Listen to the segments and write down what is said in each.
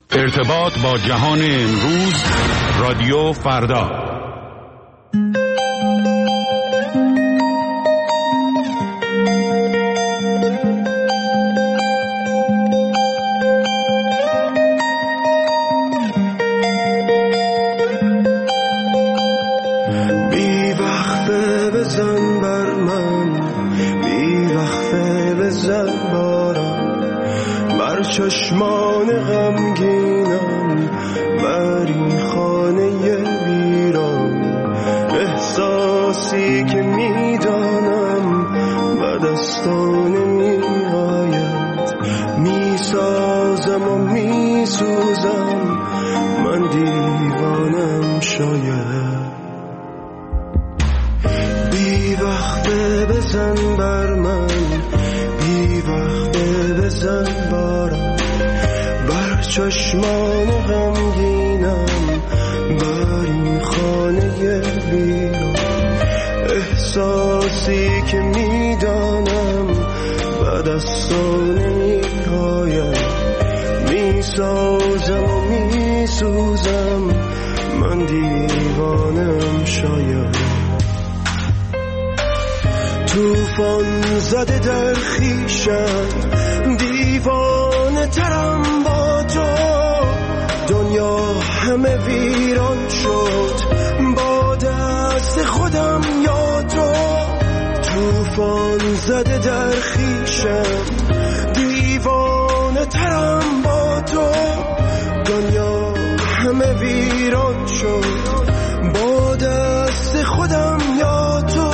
ارتباط با جهان امروز، رادیو فردا. بی وقفه بزن بر من، بی وقفه بزن بارم، بر چشمان غمگینم، بر این خانه ویران. احساسی که میدانم به دستان نمیآید، میسازم و میسوزم، من دیوانم شاید. بی وقفه بزن بر من، بی وقفه بزن بارم، بر چشمان غمگینم، بر این خانه ویران. احساسی که میدانم به دستان نمیآید، میسازم و میسوزم، من دیوانم شاید. توفان زده در خویشم، دیوانه ترم با تو، دنیا همه ویران شد با دست خودم یا تو. توفان زده در خویشم، دیوانه ترم با تو، دنیا همه ویران شد با دست خودم یا تو.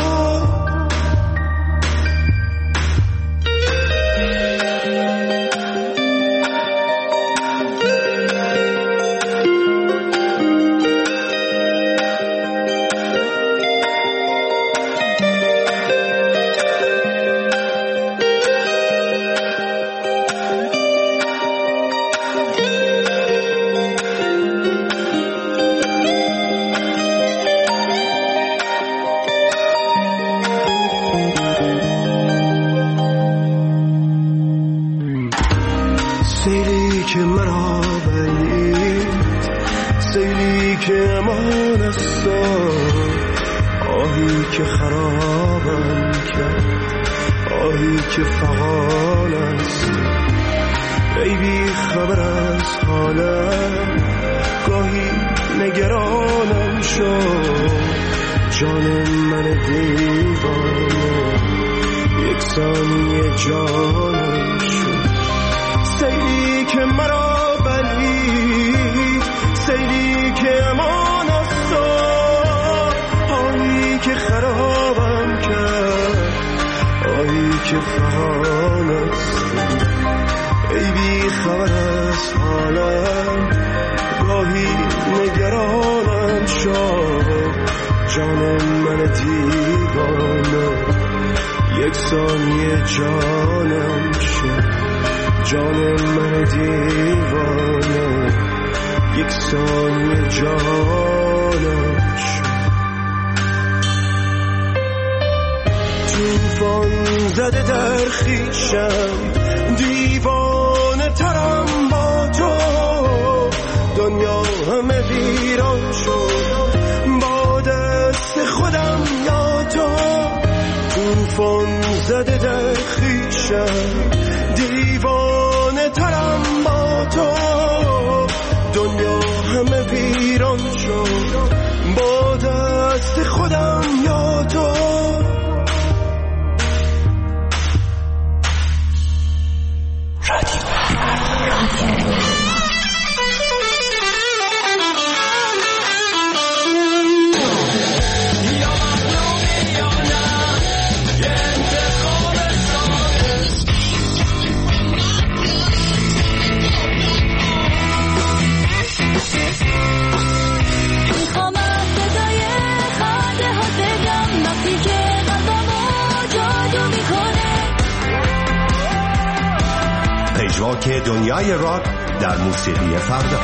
سیلی که مرا برید، سیلی که امان است، آهی که خرابم کرد، آهی که فغان است. ای بی خبر از حالم، گاهی نگرانم شد، جان من دیوانه یک ثانیه جانم شد. سیلی که مرا بلید، سیلی که امان است، آهی که خرابم کرد، آهی که فغان است. ای بی خبر از حالم، گاهی نگرانم شد، جان من دیوانه یک ثانیه جانم شد، جان من دیوانه یک ثانیه جانم شد. توفان زده در خویشم، دیوانه ترم با تو، دنیا همه ویران شد با دست خودم یا تو. توفان زده در خویشم، دیوانه ترم با تو، دنیا همه ویران شد با دست خودم یا تو. پژواک دنیای راک در موسیقی فردا.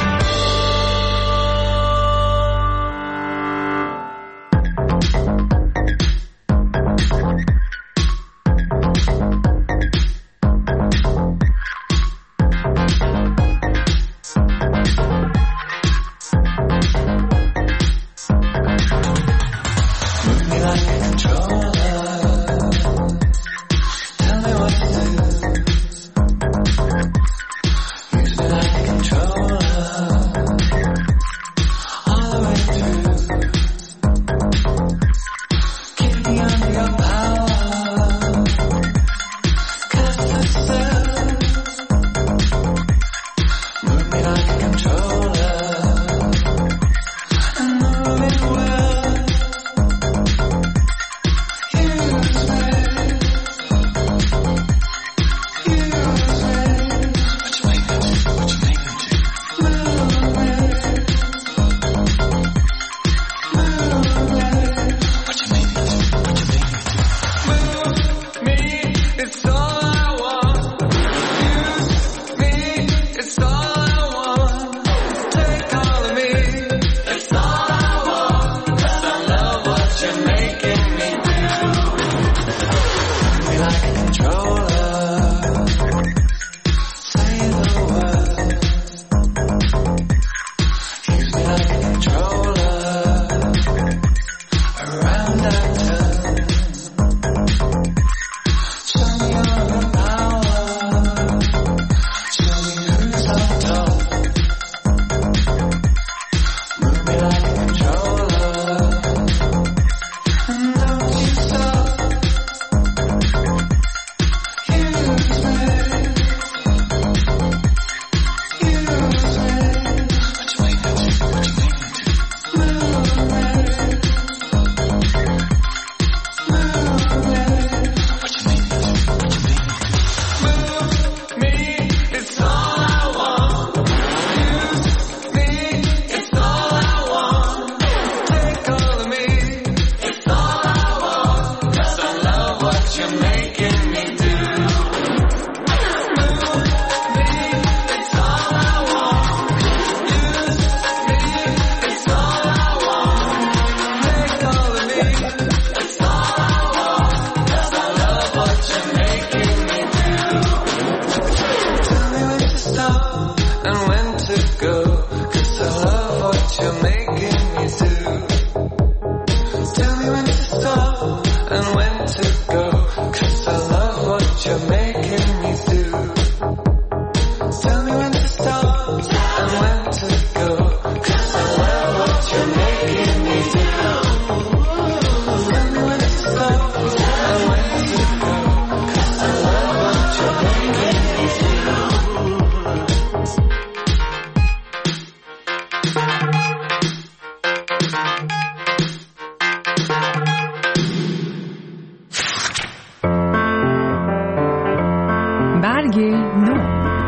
stop and when to go, 'cause I love what you're making me do. Tell me when to stop and when to go, 'cause I love what you're making me do. Tell me when to stop and when to go, 'cause I love what you're making me do. Tell me when to stop and when to go, 'cause I love what you're making me do. برگ نو.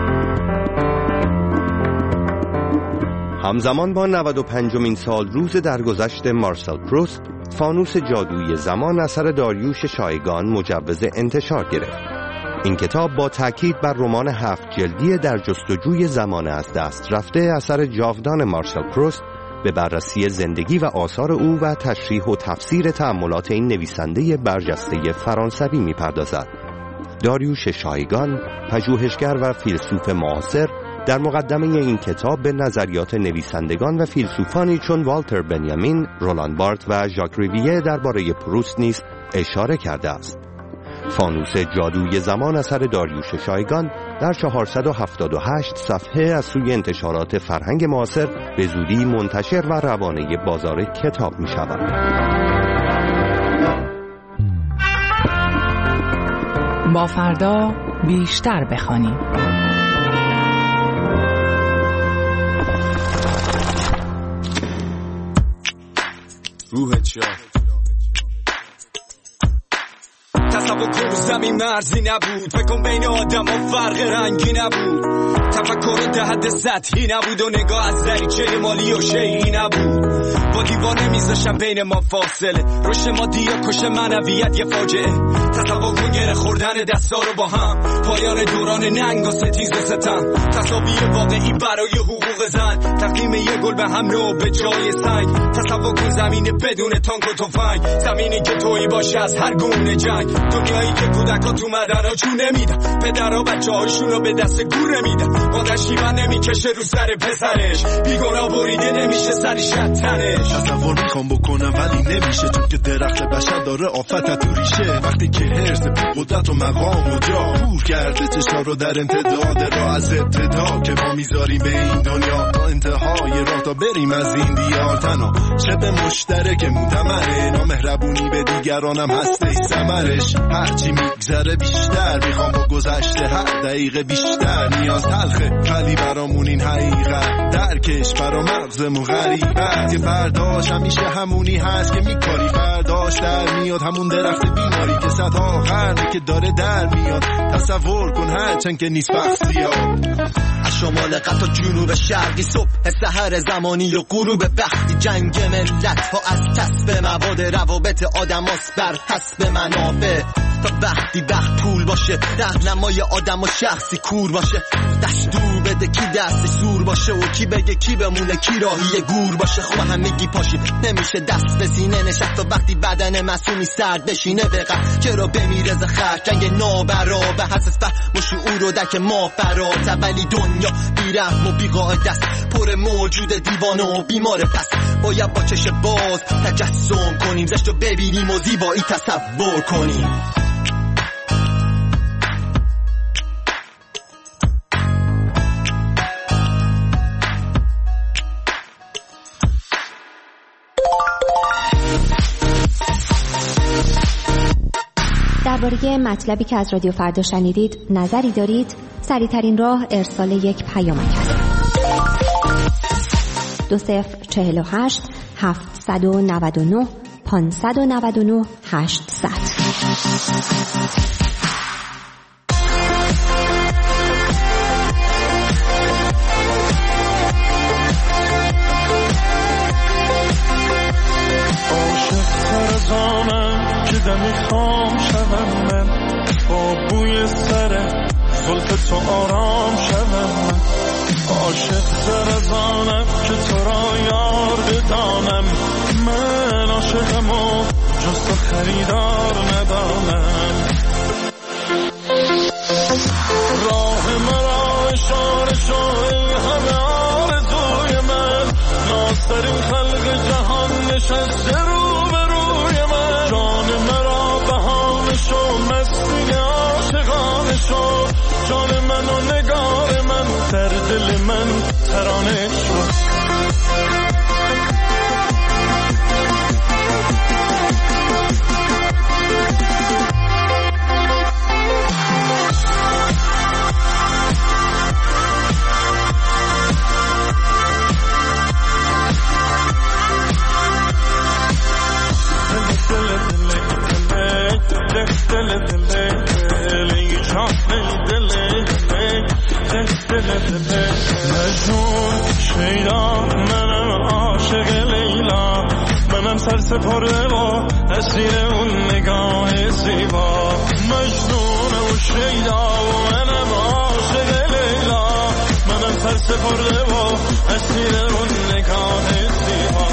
همزمان با 95مین سال روز درگذشت مارسل پروست، فانوس جادویی زمان اثر داریوش شایگان مجوز انتشار گرفت. این کتاب با تاکید بر رمان 7 جلدی در جستجوی زمان از دست رفته اثر جاودان مارسل پروست به بررسی زندگی و آثار او و تشریح و تفسیر تأملات این نویسنده برجسته فرانسوی می‌پردازد. داریوش شایگان، پژوهشگر و فیلسوف معاصر، در مقدمه این کتاب به نظریات نویسندگان و فیلسوفانی چون والتر بنیامین، رولان بارت و ژاک ریویه درباره پروست نیز اشاره کرده است. فانوس جادوی زمان اثر داریوش شایگان در 478 صفحه از سوی انتشارات فرهنگ معاصر به زودی منتشر و روانه بازار کتاب می شود. با فردا بیشتر بخوانیم. روحت شاد. تصور کن زمین مرزی نبود، فکر کن بین آدم ها فرق رنگی نبود، تفکر دهد سطحی نبود و نگاه از دریچه مالی و شیعی نبود. با دیوانه میذاشم بین ما فاصله، رشد مادی یا کش معنویت یه فاجعه. تصور کن گره خوردن دستا رو با هم، پایان دوران ننگ و ستیز ستم، تصاویر واقعی برای حقوق زن، تقدیم یه گل به هم نو به جای سنگ. تصور کن زمین بدون تانک و تفنگ، زمینی که تویی باشه از هر گونه جنگ، دنیایی که کودکا تو مدرها جون نمیدن، پدرها بچه هاشون رو به دست گور نمیدن، مادر شیون نمیکشه رو سر پسرش، بیگناه بریده نمیشه سری شتنش. تصور میخوام بکنم ولی نمیشه، چون که درخت بشر داره آفت تو ریشه. وقتی که حرص قدرت و مقام و جا کور کرده چشا رو در امتداد راه، از ابتدا که ما میذاریم به این دنیا تا انتهای راه تا بریم از این دیار. تنها شب مشترک متمره، نامهربونی به دیگرانم هسته ثمرش. هرچی میگذره بیشتر میخوام با گذشته هر دقیقه بیشتر. نیاز تلخه ولی برامون این حقیقت، درکش برا مغزمون غریبه. که فرداش همیشه همونی هست که میکاری، فرداش در میاد همون درخت بیماری که صدها قرنه که داره در میاد. تصور کن هرچند که نیست بخصیاب، از شمال قطع جنوب شرقی، صبح سحر زمانی و غروب بختی. جنگ ملت ها از کسب مواد، روابط آدم هاست بر حسب منافع. تا وقتی وقت پول باشه، راهنمای آدم و شخصی کور باشه. دستور بده کی دستش سور باشه و کی بگه کی بمونه، کی راهی گور باشه. خب همگی پاشی نمیشه دست به سینه نشست، تا وقتی بدن معصومی سرد بشینه بقید. چرا بمیره ز خرج جنگ نابرابر، حساس فهم و شعور و درک ما فراتر. ولی دنیا بیرحم و بیقاعده است، پر موجود دیوانه و بیمار. پس باید با چش باز تجسم کنیم، زشت رو ببینیم و زیبایی تصور کنیم. درباره مطلبی که از رادیو فردا شنیدید نظری دارید؟ سریع‌ترین راه ارسال یک پیامک است. 2048 799 599 800. میخوام شدم من، با بوی سر زلف تو آرام شدم من. عاشق سرزانم که تو را یار بدانم، من عاشقم و جز تو خریدار ندانم. راه مرا اشاره شو ای همه آرزوی من نازترین خلق جهان نشسته رو به روی من جان مرا بهانه شو مستی عاشقانه شو جان من و نگار من در دل من ترانه شو مجنون شیدا منم عاشق لیلا منم سرسپرده با اسیر اون نگاه زیبا مجنون و شیدا و منم عاشق لیلا منم سرسپرده با اسیر اون نگاه زیبا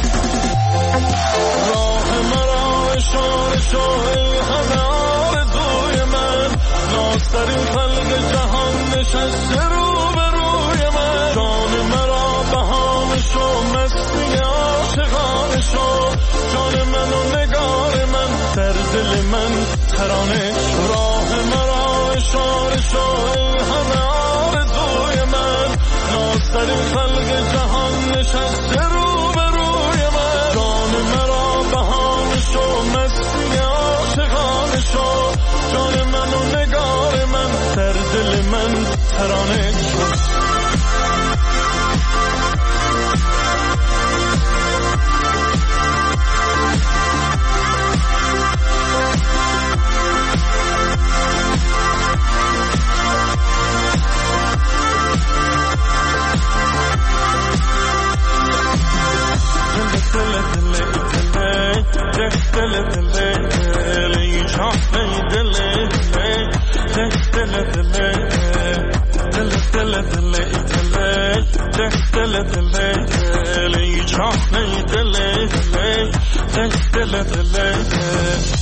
راه مرا اشاره شو ای همه آرزوی من نازترین خلق جهان نشسته رو به روی من جان مرا بهانه شو مستی عاشقانه شو جان من و نگار من در دل من ترانه شو راه مرا اشاره شو ای همه آرزوی من نازترین خلق جهان نشسته رو به روی من جان مرا بهانه شو مستی عاشقانه شو جان من و نگار من در دل من ترانه شو دل